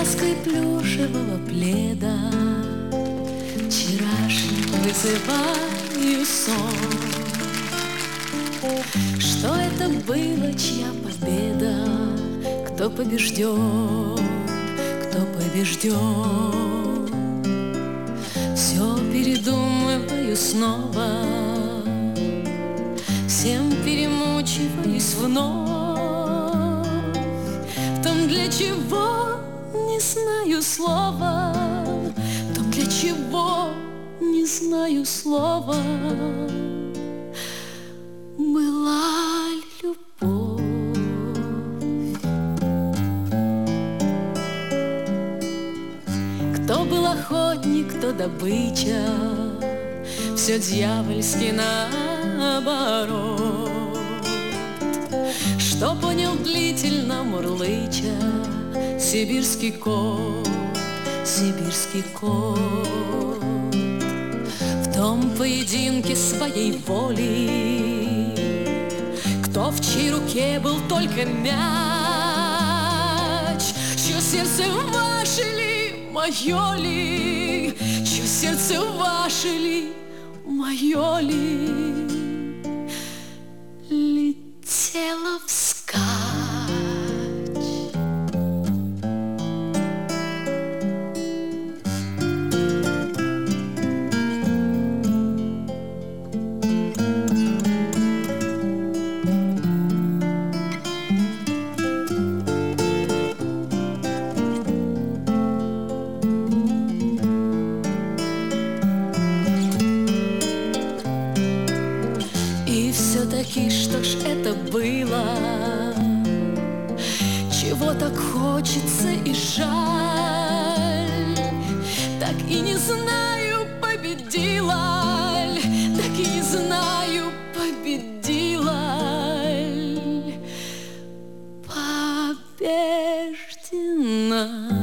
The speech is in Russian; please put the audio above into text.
лаской плюшевого пледа вчерашний вызываю сон. Что это было, чья победа? Кто побежден? Кто побежден? Все передумываю снова, всем перемучиваюсь вновь. В том, для чего не знаю слова, в том, для чего не знаю слова. Была любовь. Кто был охотник, кто добыча, все дьявольски наоборот. Что понял длительно мурлыча сибирский кот, сибирский кот. В том поединке своей воли, кто в чьей руке был только мяч, чье сердце ваше ли, мое ли, чье сердце ваше ли, мое ли, летело вскачь. Все-таки что ж это было, чего так хочется и жаль? Так и не знаю, победила ль, так и не знаю, победила ль, побеждена.